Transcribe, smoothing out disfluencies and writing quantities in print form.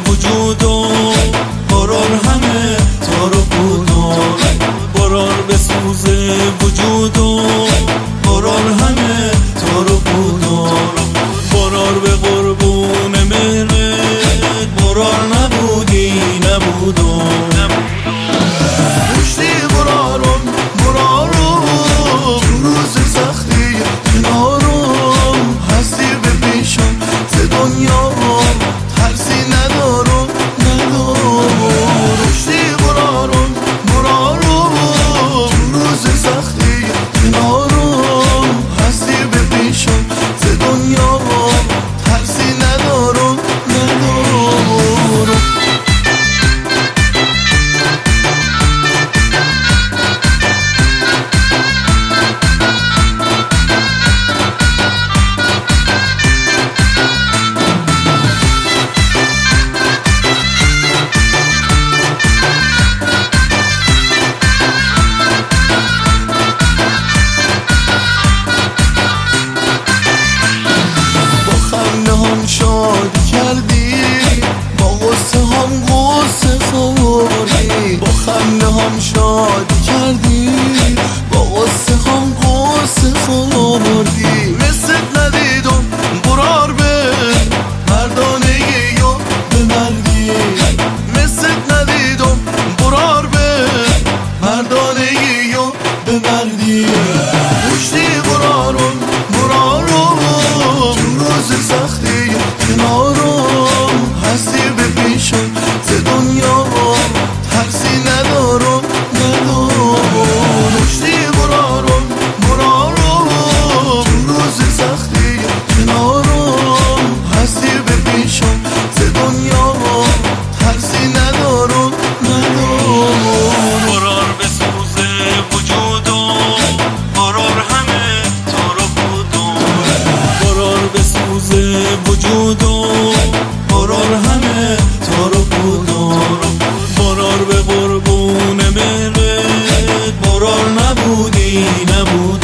وجود و قرار همه تار و پودار، قرار به سوز وجود و قرار همه تار و پودار، قرار به قربون مهرت قرار نبودی نبودم پشتی قرارم تو روز سختی کنارم هستی به پیشم ز دنیا ترسی ندارم پشتی قرارم تو روز سختی کنارم هستی به پیشم ز دنیا ترسی ندارم شادی کردی با غصه هم غصه خوردی، با خنده هم شادی کردی با غصه هم غصه خوردی، مثل ندیدم قرار به مردانگی یا به مرگی، مثل ندیدم قرار به مردانگی یا به مردی، پشتی قرارم تو روز سختی کنارم هستی به پیشم ز دنیا ترسی ندارم پشتی قرارم تو روز سختی کنارم هستی به پیشم ز دنیا ترسی ندارم قرار به سوز وجود و قرار همه تار و پودار، قرار به سوز وجود و قرار همه تار و پودار، قرار به قربون مهرت قرار نبودی نبود